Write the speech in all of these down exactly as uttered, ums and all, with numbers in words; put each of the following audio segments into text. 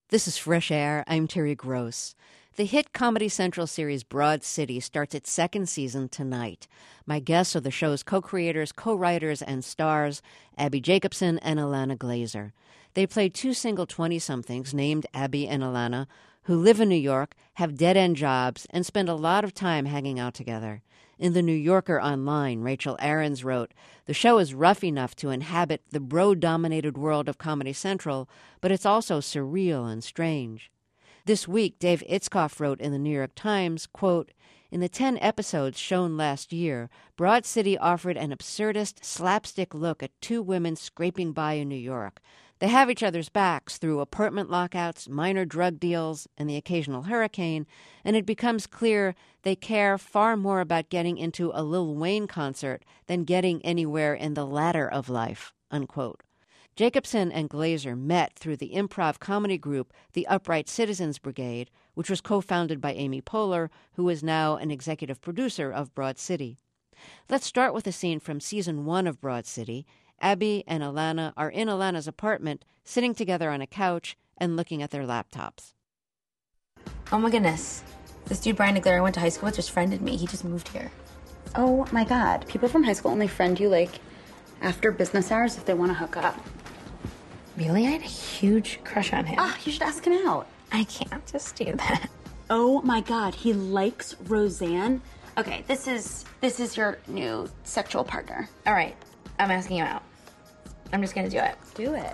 This is Fresh Air. I'm Terry Gross. The hit Comedy Central series Broad City starts its second season tonight. My guests are the show's co-creators, co-writers, and stars, Abbi Jacobson and Ilana Glazer. They play two single twenty-somethings named Abbi and Ilana who live in New York, have dead-end jobs, and spend a lot of time hanging out together. In The New Yorker Online, Rachel Ahrens wrote, "The show is rough enough to inhabit the bro-dominated world of Comedy Central, but it's also surreal and strange." This week, Dave Itzkoff wrote in the New York Times, quote, "In the ten episodes shown last year, Broad City offered an absurdist, slapstick look at two women scraping by in New York. They have each other's backs through apartment lockouts, minor drug deals, and the occasional hurricane, and it becomes clear they care far more about getting into a Lil Wayne concert than getting anywhere in the ladder of life," unquote. Jacobson and Glazer met through the improv comedy group The Upright Citizens Brigade, which was co-founded by Amy Poehler, who is now an executive producer of Broad City. Let's start with a scene from season one of Broad City. Abbi and Ilana are in Ilana's apartment, sitting together on a couch and looking at their laptops. Oh my goodness. This dude Brian DeGlaire I went to high school with just friended me. He just moved here. Oh my god. People from high school only friend you, like, after business hours if they want to hook up. Really? I had a huge crush on him. Ah, you should ask him out. I can't just do that. Oh my god, he likes Roseanne. Okay, this is this is your new sexual partner. All right, I'm asking him out. I'm just gonna do it. Do it.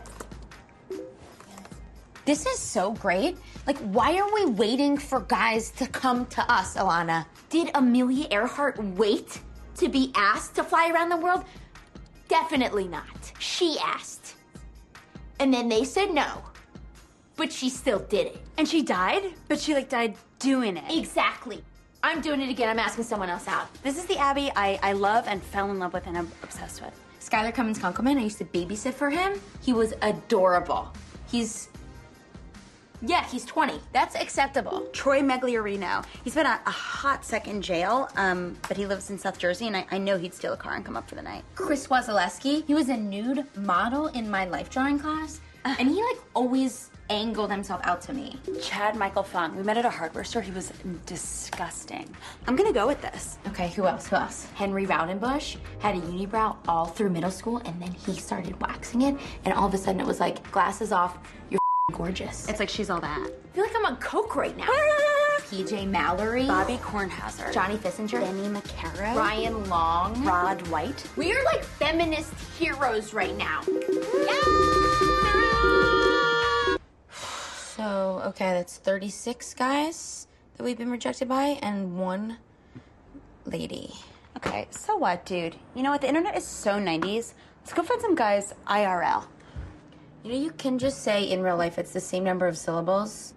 This is so great. Like, why are we waiting for guys to come to us, Ilana? Did Amelia Earhart wait to be asked to fly around the world? Definitely not. She asked. And then they said no. But she still did it. And she died? But she, like, died doing it. Exactly. I'm doing it again. I'm asking someone else out. This is the Abbi I, I love and fell in love with and I'm obsessed with. Skylar Cummins Kunkelman, I used to babysit for him. He was adorable. He's, yeah, he's twenty. That's acceptable. Troy Megliarino. He's been a, a hot sec in jail, um, but he lives in South Jersey, and I, I know he'd steal a car and come up for the night. Chris Wasilewski. He was a nude model in my life drawing class, uh, and he, like, always angled himself out to me. Chad Michael Fung. We met at a hardware store. He was disgusting. I'm gonna go with this. Okay, who else? Who else? Henry Raudenbush had a unibrow all through middle school, and then he started waxing it, and all of a sudden it was like, glasses off, you're gorgeous. It's like she's all that. I feel like I'm on coke right now. P J Mallory. Bobby Kornhauser. Johnny Fissinger. Benny McCarrow. Ryan Long. Rod White. We are like feminist heroes right now. So, okay, that's thirty-six guys that we've been rejected by and one lady. Okay, so what, dude? You know what? The internet is so nineties. Let's go find some guys I R L. You know, you can just say in real life it's the same number of syllables.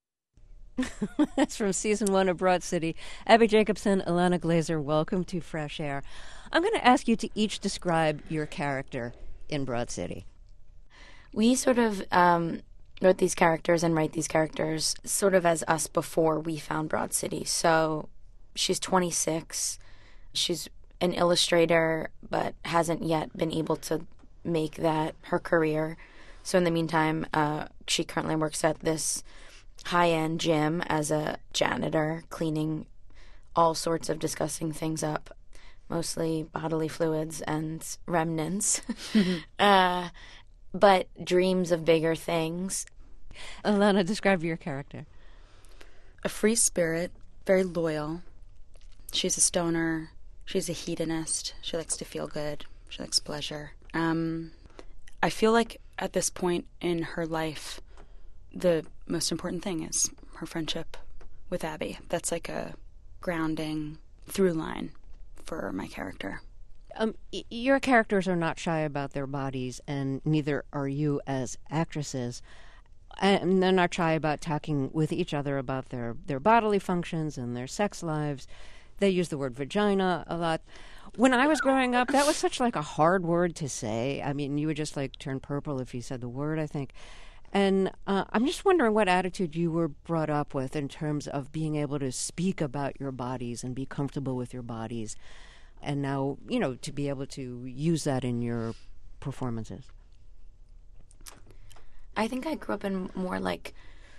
That's from season one of Broad City. Abbi Jacobson, Ilana Glazer, welcome to Fresh Air. I'm going to ask you to each describe your character in Broad City. We sort of um, wrote these characters and write these characters sort of as us before we found Broad City. So she's twenty-six. She's an illustrator, but hasn't yet been able to make that her career. So in the meantime, uh, she currently works at this high-end gym as a janitor, cleaning all sorts of disgusting things up, mostly bodily fluids and remnants, uh, but dreams of bigger things. Ilana, describe your character. A free spirit, very loyal. She's a stoner. She's a hedonist. She likes to feel good. She likes pleasure. Um, I feel like at this point in her life, the most important thing is her friendship with Abbi. That's like a grounding through line for my character. Um, y- your characters are not shy about their bodies, and neither are you as actresses. And they're not shy about talking with each other about their, their bodily functions and their sex lives. They use the word vagina a lot. When I was growing up, that was such like a hard word to say. I mean, you would just like turn purple if you said the word, I think. And uh, I'm just wondering what attitude you were brought up with in terms of being able to speak about your bodies and be comfortable with your bodies. And now, you know, to be able to use that in your performances. I think I grew up in more like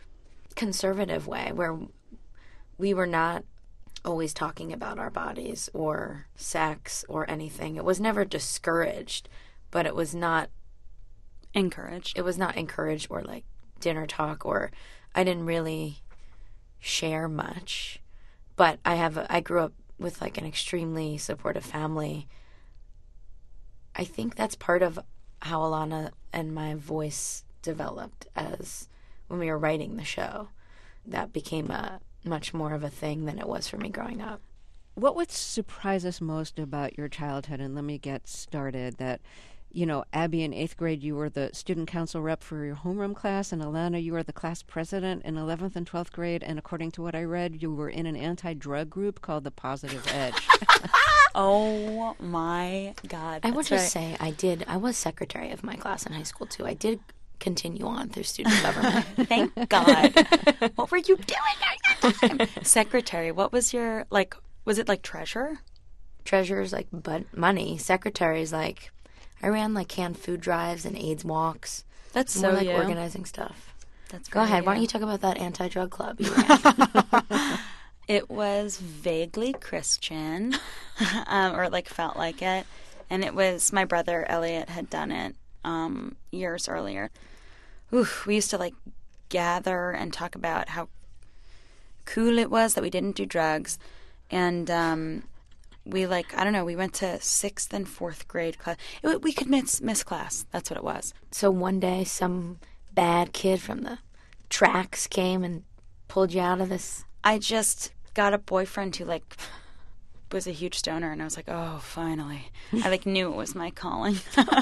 conservative way where we were not always talking about our bodies or sex or anything. It was never discouraged, but it was not encouraged. It was not encouraged or like dinner talk, or I didn't really share much. But I have a, I grew up with like an extremely supportive family. I think that's part of how Alana and my voice developed as when we were writing the show. That became a much more of a thing than it was for me growing up. What would surprise us most about your childhood, and let me get started, that, you know, Abby, in eighth grade, you were the student council rep for your homeroom class, and Alana, you were the class president in eleventh and twelfth grade, and according to what I read, you were in an anti-drug group called the Positive Edge. Oh, my God. I would that's just right. say I did, I was secretary of my class in high school, too. I did continue on through student government. Thank God. What were you doing during that time? Secretary, what was your, like, was it like treasurer? Treasurer's like but money. Secretary's like, I ran like canned food drives and AIDS walks. That's More so like you. organizing stuff. That's Go ahead. very Why don't you. you talk about that anti-drug club you ran? It was vaguely Christian, um, or like felt like it. And it was my brother Elliot had done it um, years earlier. Oof, we used to like gather and talk about how cool it was that we didn't do drugs. And um, we like, I don't know, we went to sixth and fourth grade class. It, we could miss, miss class. That's what it was. So one day some bad kid from the tracks came and pulled you out of this. I just got a boyfriend who like was a huge stoner, and I was like, oh, finally. I like knew it was my calling.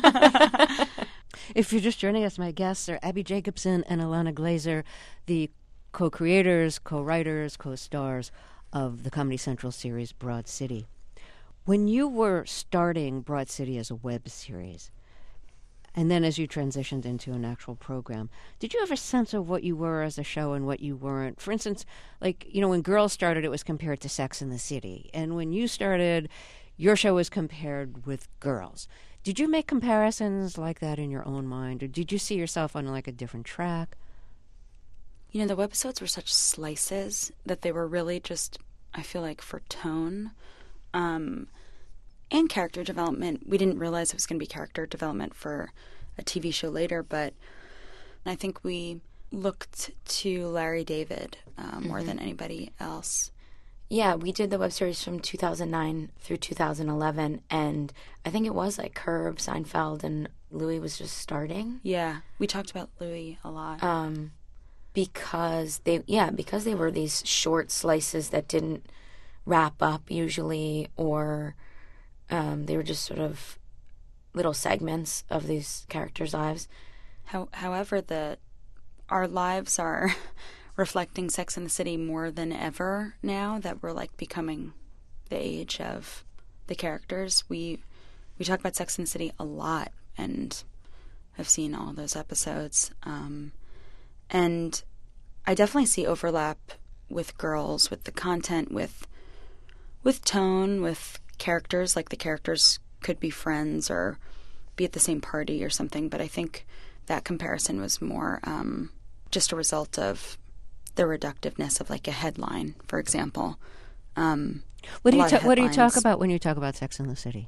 If you're just joining us, my guests are Abby Jacobson and Alana Glazer, the co-creators, co-writers, co-stars of the Comedy Central series Broad City. When you were starting Broad City as a web series, and then as you transitioned into an actual program, did you have a sense of what you were as a show and what you weren't? For instance, like, you know, when Girls started, it was compared to Sex and the City. And when you started, your show was compared with Girls. Did you make comparisons like that in your own mind? Or did you see yourself on, like, a different track? You know, the webisodes were such slices that they were really just, I feel like, for tone um, and character development. We didn't realize it was going to be character development for a T V show later, but I think we looked to Larry David uh, more mm-hmm. than anybody else. Yeah, we did the web series from two thousand nine through two thousand eleven, and I think it was like Curb, Seinfeld, and Louis was just starting. Yeah, we talked about Louis a lot. Um, because they, yeah, because they were these short slices that didn't wrap up usually, or um, they were just sort of little segments of these characters' lives. How, however, the our lives are reflecting Sex and the City more than ever now that we're like becoming the age of the characters. We we talk about Sex and the City a lot and have seen all those episodes. Um, and I definitely see overlap with Girls, with the content, with with tone, with characters. Like the characters could be friends or be at the same party or something. But I think that comparison was more um, just a result of the reductiveness of like a headline, for example. Um, what do you ta- what do you talk about when you talk about Sex and the City?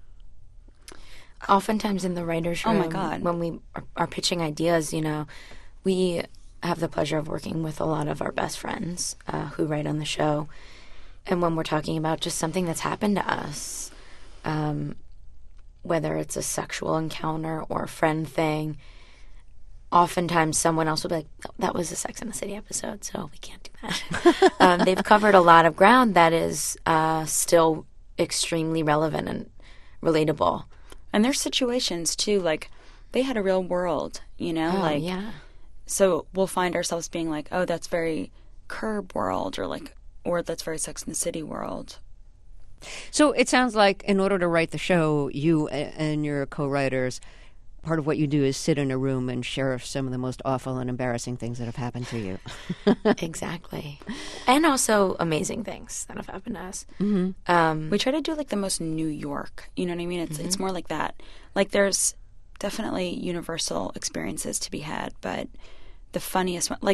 Oftentimes in the writers' room, oh my God. when we are, are pitching ideas, you know, we have the pleasure of working with a lot of our best friends uh, who write on the show. And when we're talking about just something that's happened to us, um, whether it's a sexual encounter or a friend thing, oftentimes someone else will be like, oh, that was a Sex and the City episode, so we can't do that. um, they've covered a lot of ground that is uh, still extremely relevant and relatable. And there's situations, too, like, they had a real world, you know? Oh, like, yeah. So we'll find ourselves being like, oh, that's very Curb world, or like, or that's very Sex and the City world. So it sounds like in order to write the show, you and your co-writers, part of what you do is sit in a room and share some of the most awful and embarrassing things that have happened to you. Exactly. And also amazing things that have happened to us. Mm-hmm. Um, we try to do like the most New York, you know what I mean? It's mm-hmm. it's more like that. Like there's definitely universal experiences to be had, but the funniest one, like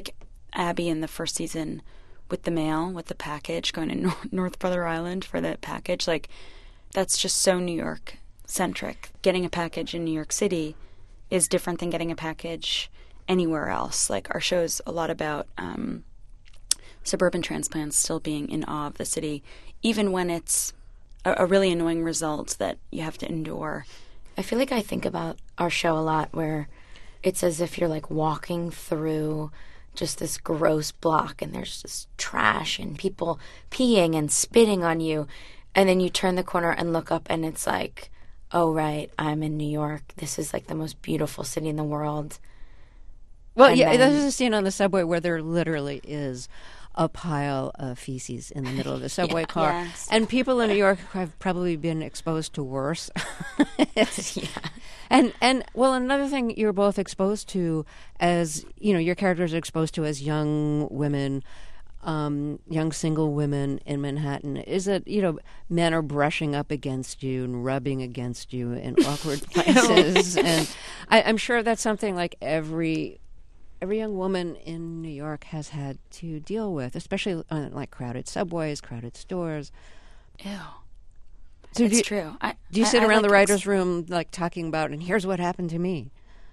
Abby in the first season with the mail, with the package, going to Nor- North Brother Island for the package. Like, that's just so New York centric. Getting a package in New York City is different than getting a package anywhere else. Like, our show's a lot about um, suburban transplants still being in awe of the city, even when it's a, a really annoying result that you have to endure. I feel like I think about our show a lot where it's as if you're like walking through just this gross block and there's just trash and people peeing and spitting on you. And then you turn the corner and look up and it's like, oh, right, I'm in New York. This is like the most beautiful city in the world. Well, And yeah, then- there's a scene on the subway where there literally is a pile of feces in the middle of the subway car. Yes. And people in New York have probably been exposed to worse. It's- Yeah. And, and well, another thing you're both exposed to as, you know, your characters are exposed to as young women, um, young single women in Manhattan, is that, you know, men are brushing up against you and rubbing against you in awkward places. And I, I'm sure that's something like every every young woman in New York has had to deal with, especially on like crowded subways, crowded stores. Ew. So It's do you, true. I, do you I- sit I around the like writer's room like talking about, and here's what happened to me?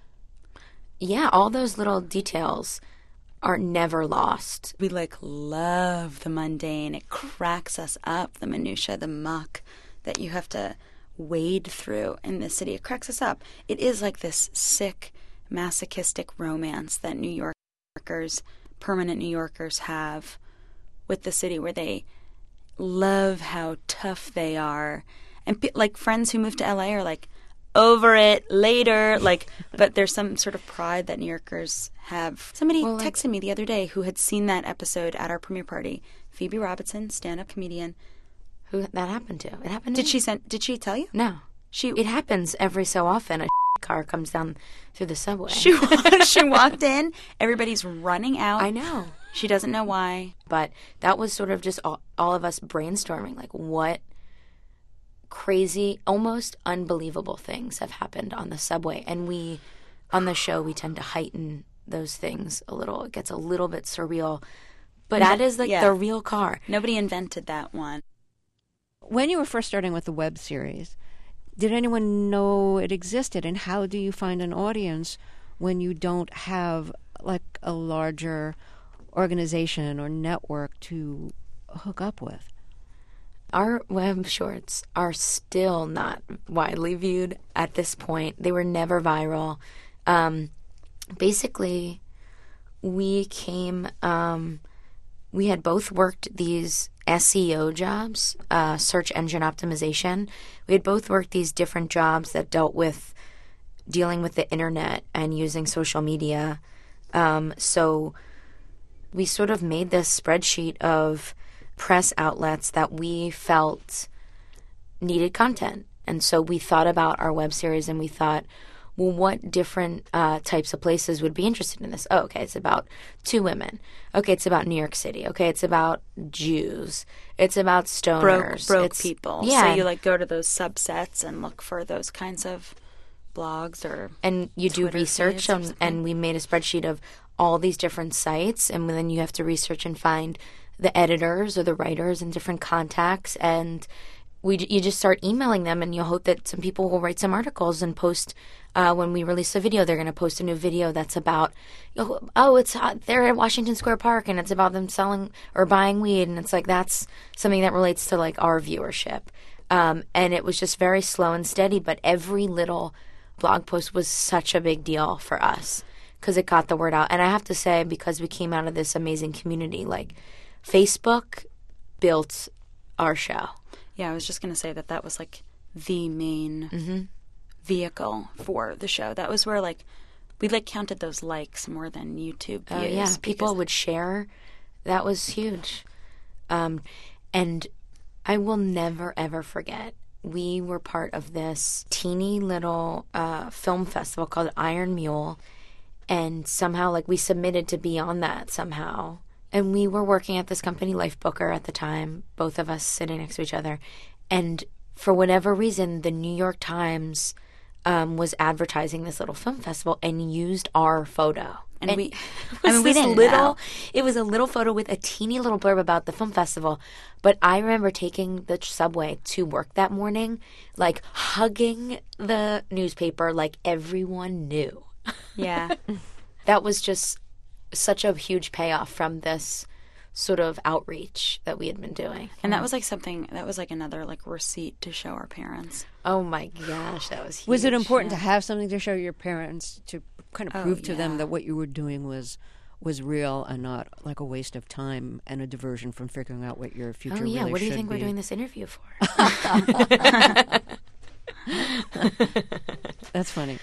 Yeah, all those little details are never lost. We like love the mundane. It cracks us up, the minutia, the muck that you have to wade through in this city. It cracks us up. It is like this sick, masochistic romance that New Yorkers, permanent New Yorkers, have with the city, where they love how tough they are. And pe- like friends who move to L A are like, over it later, like, but there's some sort of pride that New Yorkers have. Somebody Well, like- texted me the other day who had seen that episode at our premiere party. Phoebe Robinson, stand-up comedian. Who that happened to? It happened to Did me? she send? Did she tell you? No. She It happens every so often. A car comes down through the subway. she she walked in. Everybody's running out. I know. She doesn't know why. But that was sort of just all, all of us brainstorming, like, what crazy, almost unbelievable things have happened on the subway. And we, on the show, we tend to heighten those things a little. It gets a little bit surreal. But that is like Yeah. the real car. Nobody invented that one. When you were first starting with the web series, did anyone know it existed? And how do you find an audience when you don't have like a larger organization or network to hook up with? Our web shorts are still not widely viewed at this point. They were never viral. Um, basically, we came, um, we had both worked these S E O jobs, uh, search engine optimization. We had both worked these different jobs that dealt with dealing with the internet and using social media. Um, so we sort of made this spreadsheet of press outlets that we felt needed content. And so we thought about our web series and we thought, well, what different uh, types of places would be interested in this? Oh, okay, it's about two women. Okay, it's about New York City. Okay, it's about Jews. It's about stoners. Broke broke It's- people. Yeah. So you like go to those subsets and look for those kinds of blogs or and you do Twitter research feeds or on, something. and we made a spreadsheet of all these different sites, and then you have to research and find the editors or the writers and different contacts, and we you just start emailing them, and you hope that some people will write some articles and post. Uh, when we release a video, they're going to post a new video that's about, oh, oh, it's uh, they're at Washington Square Park, and it's about them selling or buying weed, and it's like that's something that relates to like our viewership. Um, and it was just very slow and steady, but every little blog post was such a big deal for us because it got the word out. And I have to say, because we came out of this amazing community, like Facebook built our show. Yeah, I was just going to say that that was like the main Mm-hmm. vehicle for the show. That was where like we like counted those likes more than YouTube views. Oh yeah, people because- would share. That was huge. Um, and I will never ever forget. We were part of this teeny little uh, film festival called Iron Mule, and somehow like we submitted to be on that somehow. And we were working at this company, Life Booker, at the time, both of us sitting next to each other. And for whatever reason, the New York Times um, was advertising this little film festival and used our photo. And, And we, it I was mean, we this didn't little, know. it was a little photo with a teeny little blurb about the film festival. But I remember taking the subway to work that morning, like hugging the newspaper like everyone knew. Yeah. That was just such a huge payoff from this sort of outreach that we had been doing. And that was like something, that was like another like receipt to show our parents. Oh my gosh, that was huge. Was it important to have something to show your parents to kind of Oh, prove to them yeah. that what you were doing was was real and not like a waste of time and a diversion from figuring out what your future Oh yeah, really what do you should think be? we're doing this interview for? That's funny.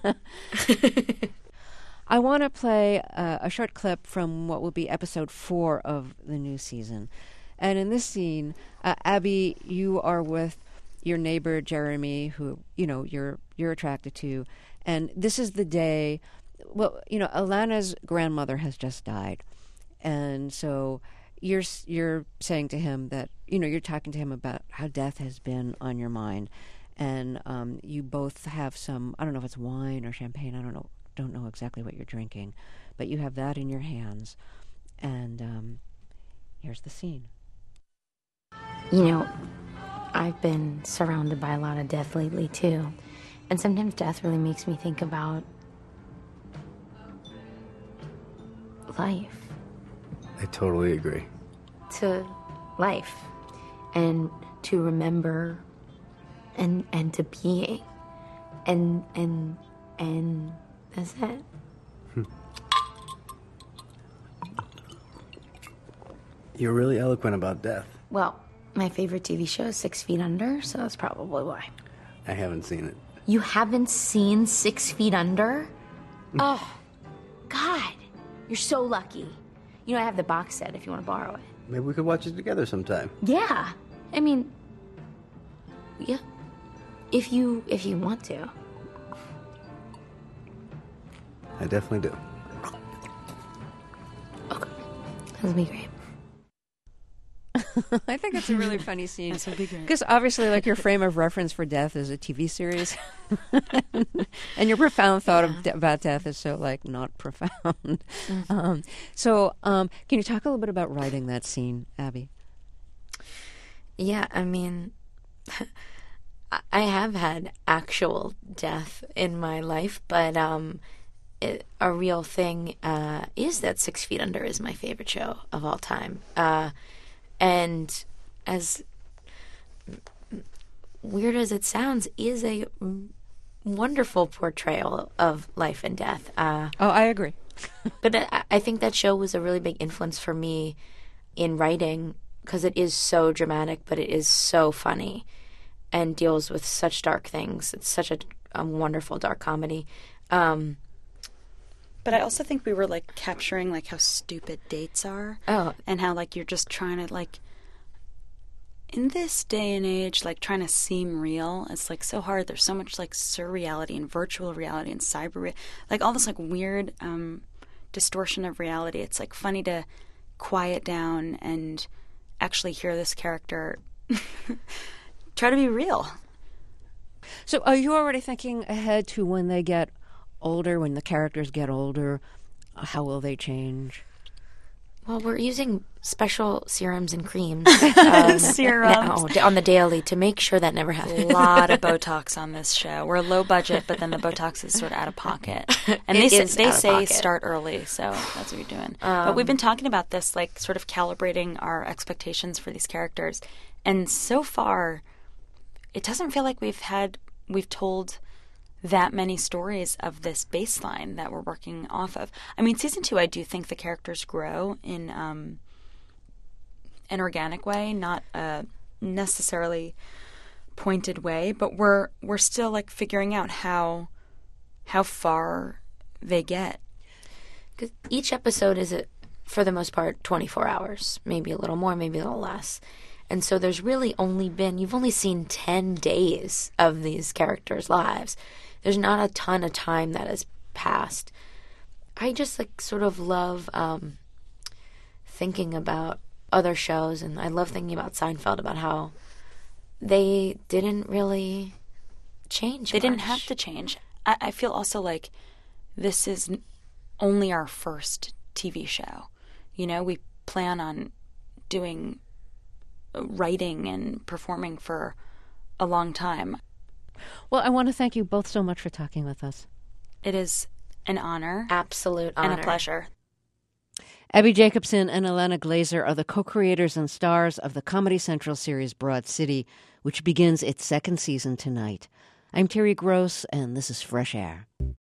I want to play uh, a short clip from what will be episode four of the new season. And in this scene, uh, Abby, you are with your neighbor Jeremy, who you know you're you're attracted to, and this is the day. Well, you know, Alana's grandmother has just died, and so you're s- you're saying to him that you know you're talking to him about how death has been on your mind, and um, you both have some I don't know if it's wine or champagne. I don't know don't know exactly what you're drinking, but you have that in your hands, and um, here's the scene. You know, I've been surrounded by a lot of death lately, too. And sometimes death really makes me think about life. I totally agree. To life. And to remember and and to being. And and and that's it. You're really eloquent about death. Well, my favorite T V show is Six Feet Under, so that's probably why. I haven't seen it. You haven't seen Six Feet Under? Oh, God. You're so lucky. You know, I have the box set if you want to borrow it. Maybe we could watch it together sometime. Yeah. I mean, yeah. If you if you want to. I definitely do. Okay. That would be great. I think it's a really funny scene. This would be great. Because obviously, like, your frame of reference for death is a T V series. And your profound thought of de- about death is so, like, not profound. Mm-hmm. Um, so um, can you talk a little bit about writing that scene, Abby? Yeah, I mean, I have had actual death in my life, but um, it, a real thing uh, is that Six Feet Under is my favorite show of all time. Uh, and as weird as it sounds, is a wonderful portrayal of life and death. Uh, Oh, I agree. but I, I think that show was a really big influence for me in writing because it is so dramatic, but it is so funny and deals with such dark things. It's such a, a wonderful dark comedy. Um, But I also think we were like capturing like how stupid dates are. Oh. And how like you're just trying to like in this day and age, like trying to seem real, it's like so hard. There's so much like surreality and virtual reality and cyber re- like all this like weird um distortion of reality. It's like funny to quiet down and actually hear this character try to be real. So are you already thinking ahead to when they get older, when the characters get older, how will they change? well, we're using special serums and creams um, Serums. now on the daily to make sure that never happens. A lot of Botox on this show. We're low budget, but then the Botox is sort of out of pocket. And It they is say, they out of say pocket. start early, so that's what you're doing. but we've been talking about this, like sort of calibrating our expectations for these characters, and so far, it doesn't feel like we've had we've told that many stories of this baseline that we're working off of. I mean, season two, I do think the characters grow in um, an organic way, not a necessarily pointed way, but we're we're still like figuring out how how far they get. 'Cause each episode is, a, for the most part, twenty-four hours, maybe a little more, maybe a little less. And so there's really only been, you've only seen ten days of these characters' lives. There's not a ton of time that has passed. I just like sort of love um, thinking about other shows, and I love thinking about Seinfeld, about how they didn't really change They didn't much. have to change. I, I feel also like this is only our first T V show. You know, we plan on doing writing and performing for a long time. Well, I want to thank you both so much for talking with us. It is an honor. Absolute honor. And a pleasure. Abbi Jacobson and Ilana Glazer are the co-creators and stars of the Comedy Central series Broad City, which begins its second season tonight. I'm Terry Gross, and this is Fresh Air.